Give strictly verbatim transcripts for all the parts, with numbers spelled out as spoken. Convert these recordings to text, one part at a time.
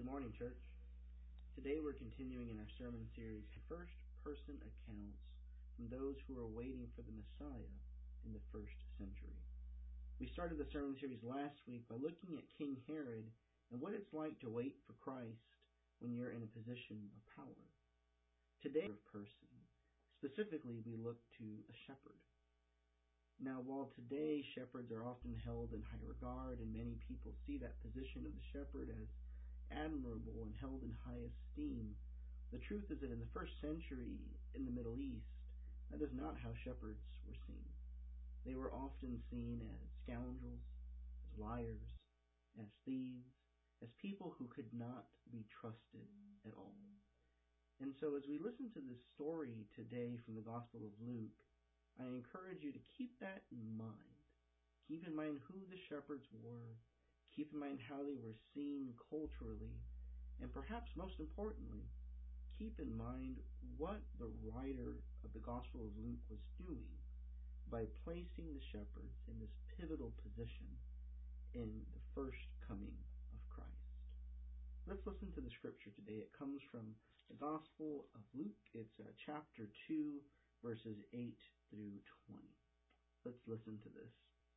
Good morning, church. Today we're continuing in our sermon series, First-Person Accounts from those who are waiting for the Messiah in the first century. We started the sermon series last week by looking at King Herod and what it's like to wait for Christ when you're in a position of power. Today, of person, specifically we look to a shepherd. Now, while today shepherds are often held in high regard and many people see that position of the shepherd as admirable and held in high esteem, the truth is that in the first century in the Middle East, that is not how shepherds were seen. They were often seen as scoundrels, as liars, as thieves, as people who could not be trusted at all. And so as we listen to this story today from the Gospel of Luke, I encourage you to keep that in mind. Keep in mind who the shepherds were. Keep in mind how they were seen culturally. And perhaps most importantly, keep in mind what the writer of the Gospel of Luke was doing by placing the shepherds in this pivotal position in the first coming of Christ. Let's listen to the scripture today. It comes from the Gospel of Luke. It's uh, chapter two, verses eight through twenty. Let's listen to this.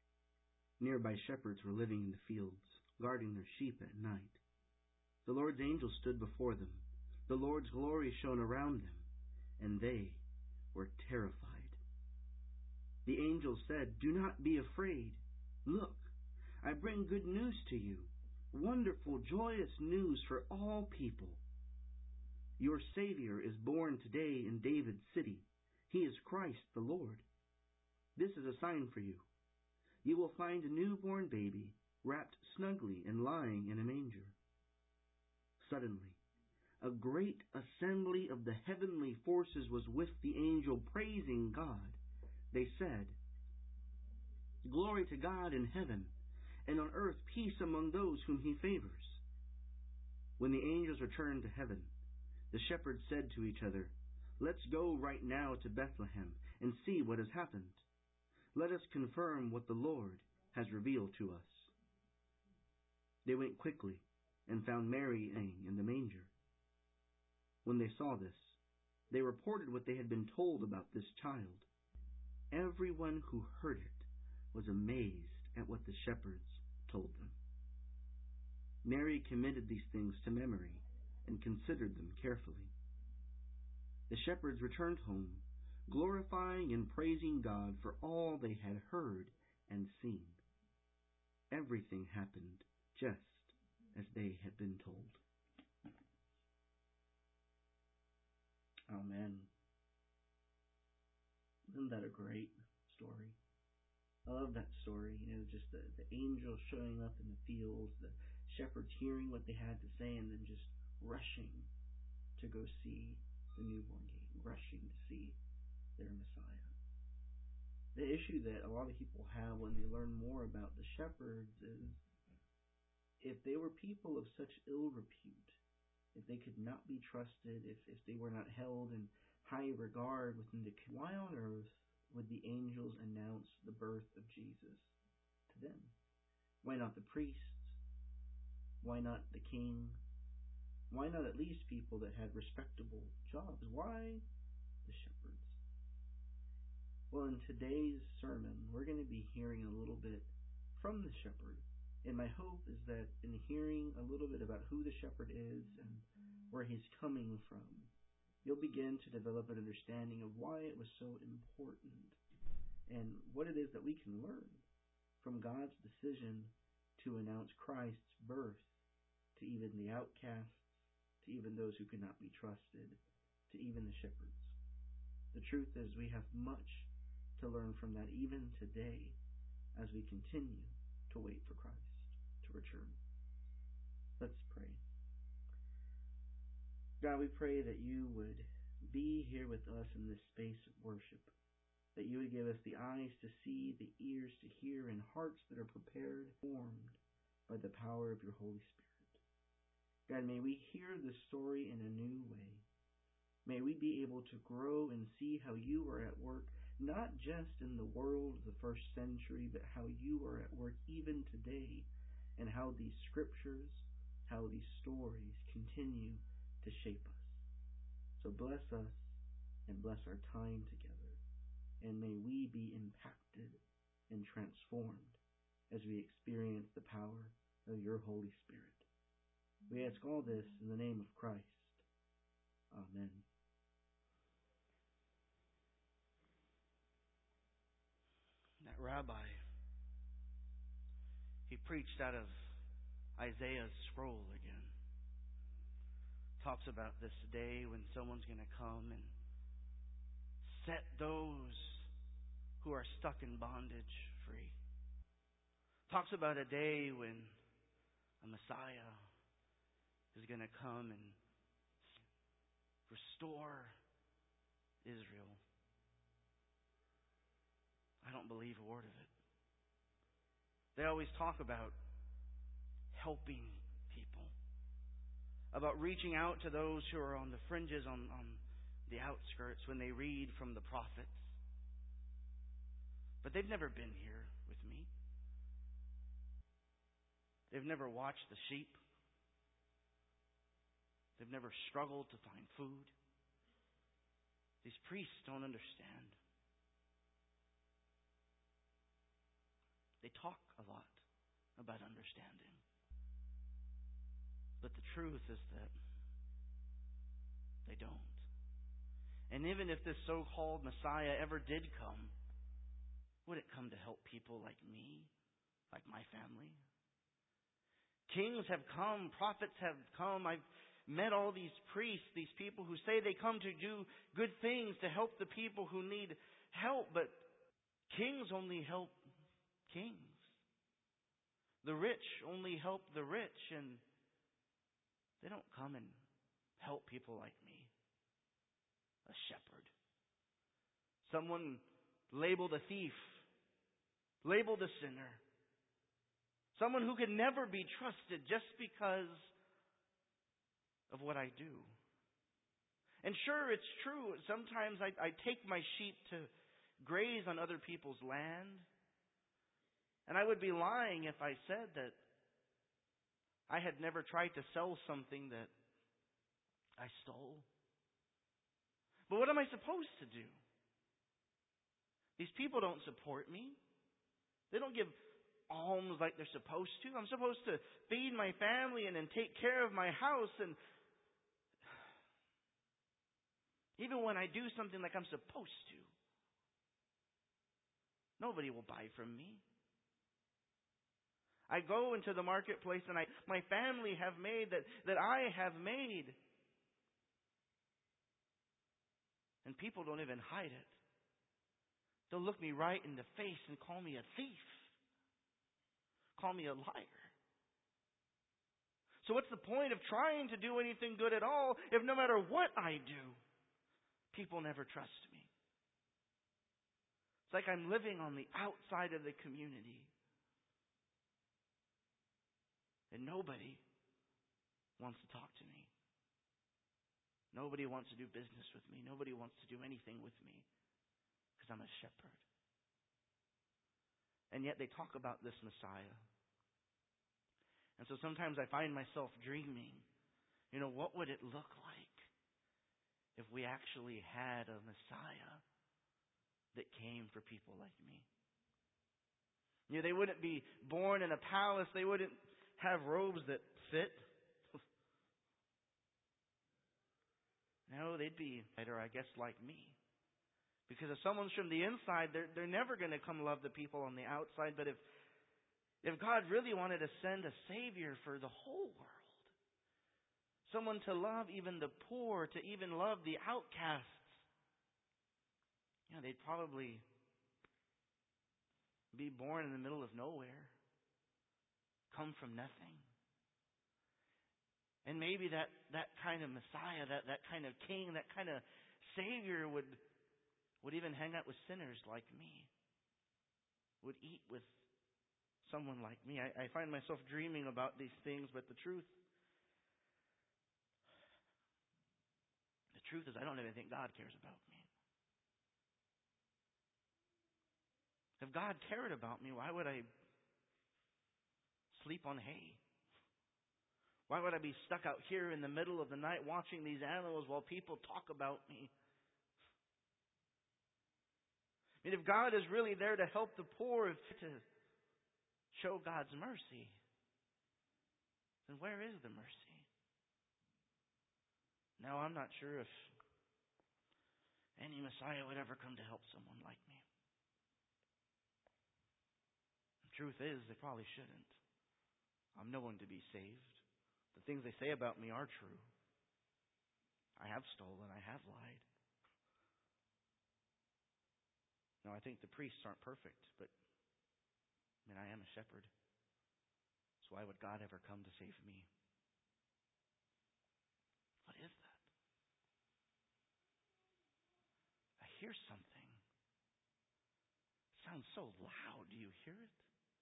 Nearby shepherds were living in the fields, guarding their sheep at night. The Lord's angel stood before them. The Lord's glory shone around them, and they were terrified. The angel said, "Do not be afraid. Look, I bring good news to you, wonderful, joyous news for all people. Your Savior is born today in David's city. He is Christ the Lord. This is a sign for you. You will find a newborn baby wrapped snugly and lying in a manger." Suddenly, a great assembly of the heavenly forces was with the angel, praising God. They said, "Glory to God in heaven, and on earth peace among those whom He favors." When the angels returned to heaven, the shepherds said to each other, "Let's go right now to Bethlehem and see what has happened. Let us confirm what the Lord has revealed to us." They went quickly and found Mary laying in the manger. When they saw this, they reported what they had been told about this child. Everyone who heard it was amazed at what the shepherds told them. Mary committed these things to memory and considered them carefully. The shepherds returned home, glorifying and praising God for all they had heard and seen. Everything happened just as they had been told. Amen. Isn't that a great story? I love that story. You know, just the, the angels showing up in the fields, the shepherds hearing what they had to say, and then just rushing to go see the newborn king, rushing to see their Messiah. The issue that a lot of people have when they learn more about the shepherds is if they were people of such ill repute, if they could not be trusted, if, if they were not held in high regard within the community, why on earth would the angels announce the birth of Jesus to them? Why not the priests? Why not the king? Why not at least people that had respectable jobs? Why the shepherds? Well, in today's sermon, we're going to be hearing a little bit from the shepherd. And my hope is that in hearing a little bit about who the shepherd is and where he's coming from, you'll begin to develop an understanding of why it was so important and what it is that we can learn from God's decision to announce Christ's birth to even the outcasts, to even those who could not be trusted, to even the shepherds. The truth is we have much to learn from that even today as we continue to wait for Christ to return. Let's pray. God, we pray that you would be here with us in this space of worship, that you would give us the eyes to see, the ears to hear, and hearts that are prepared, formed by the power of your Holy Spirit. God, may we hear this story in a new way. May we be able to grow and see how you are at work, not just in the world of the first century, but how you are at work even today, and how these scriptures how these stories continue to shape us. So bless us and bless our time together, and may we be impacted and transformed as we experience the power of your Holy Spirit. We ask all this in the name of Christ. Amen. That rabbi, he preached out of Isaiah's scroll again. Talks about this day when someone's going to come and set those who are stuck in bondage free. Talks about a day when a Messiah is going to come and restore Israel. I don't believe a word of it. They always talk about helping people, about reaching out to those who are on the fringes, on, on the outskirts when they read from the prophets. But they've never been here with me. They've never watched the sheep. They've never struggled to find food. These priests don't understand. They talk a lot about understanding. But the truth is that they don't. And even if this so-called Messiah ever did come, would it come to help people like me, like my family? Kings have come, prophets have come. I've met all these priests, these people who say they come to do good things to help the people who need help, but kings only help kings. The rich only help the rich, and they don't come and help people like me. A shepherd. Someone labeled a thief. Labeled a sinner. Someone who can never be trusted just because of what I do. And sure, it's true. Sometimes I, I take my sheep to graze on other people's land. And I would be lying if I said that I had never tried to sell something that I stole. But what am I supposed to do? These people don't support me. They don't give alms like they're supposed to. I'm supposed to feed my family and then take care of my house. And even when I do something like I'm supposed to, nobody will buy from me. I go into the marketplace and I, my family have made that, that I have made. And people don't even hide it. They'll look me right in the face and call me a thief. Call me a liar. So what's the point of trying to do anything good at all if no matter what I do, people never trust me? It's like I'm living on the outside of the community. And nobody wants to talk to me. Nobody wants to do business with me. Nobody wants to do anything with me because I'm a shepherd. And yet they talk about this Messiah. And so sometimes I find myself dreaming, you know, what would it look like if we actually had a Messiah that came for people like me? You know, they wouldn't be born in a palace. They wouldn't have robes that fit. No, they'd be better, I guess, like me. Because if someone's from the inside, they're, they're never going to come love the people on the outside. But if, if God really wanted to send a Savior for the whole world, someone to love even the poor, to even love the outcasts, you know, they'd probably be born in the middle of nowhere, come from nothing. And maybe that, that kind of Messiah, that, that kind of king, that kind of Savior would, would even hang out with sinners like me, would eat with someone like me. I, I find myself dreaming about these things, but the truth, the truth is I don't even think God cares about me. If God cared about me, why would I sleep on hay? Why would I be stuck out here in the middle of the night watching these animals while people talk about me? I mean, if God is really there to help the poor, if to show God's mercy, then where is the mercy? Now, I'm not sure if any Messiah would ever come to help someone like me. The truth is, they probably shouldn't. I'm no one to be saved. The things they say about me are true. I have stolen. I have lied. Now, I think the priests aren't perfect, but I mean, I am a shepherd. So why would God ever come to save me? What is that? I hear something. It sounds so loud. Do you hear it?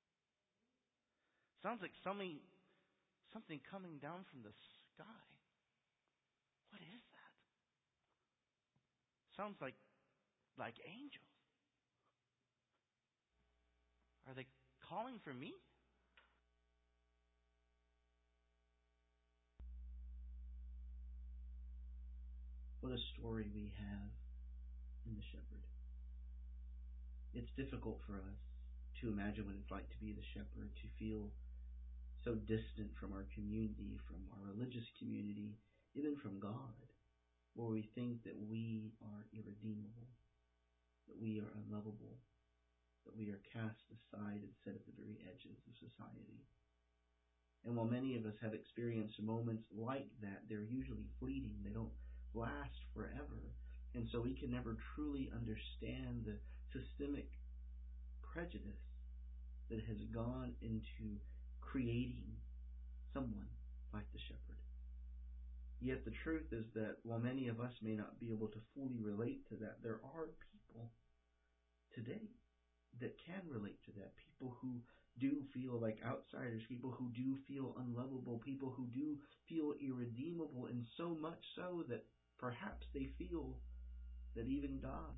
Sounds like something, something coming down from the sky. What is that? Sounds like like angels. Are they calling for me? What a story we have in the shepherd. It's difficult for us to imagine what it's like to be the shepherd, to feel so distant from our community, from our religious community, even from God, where we think that we are irredeemable, that we are unlovable, that we are cast aside and set at the very edges of society. And while many of us have experienced moments like that, they're usually fleeting. They don't last forever. And so we can never truly understand the systemic prejudice that has gone into creating someone like the shepherd. Yet the truth is that while many of us may not be able to fully relate to that, there are people today that can relate to that. People who do feel like outsiders, people who do feel unlovable, people who do feel irredeemable, and so much so that perhaps they feel that even God.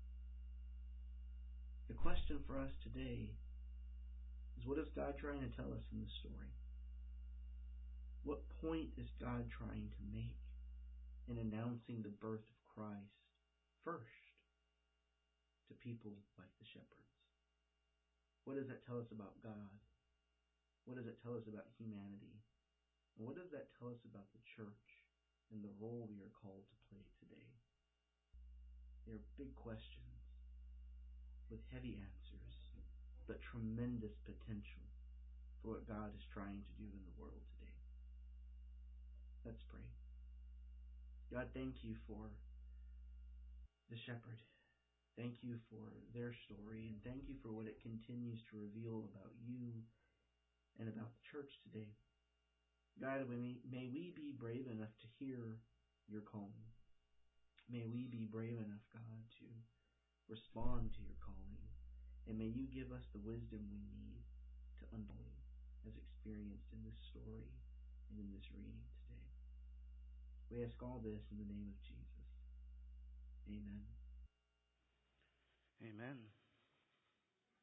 The question for us today is, what is God trying to tell us in this story? What point is God trying to make in announcing the birth of Christ first to people like the shepherds? What does that tell us about God? What does it tell us about humanity? And what does that tell us about the church and the role we are called to play today? They are big questions with heavy answers, but tremendous potential for what God is trying to do in the world today. Let's pray. God, thank you for the shepherd. Thank you for their story, and thank you for what it continues to reveal about you and about the church today. God, may, may we be brave enough to hear your calling. May we be brave enough, God, to respond to your calling. And may you give us the wisdom we need to unbelieve, as experienced in this story and in this reading today. We ask all this in the name of Jesus. Amen. Amen.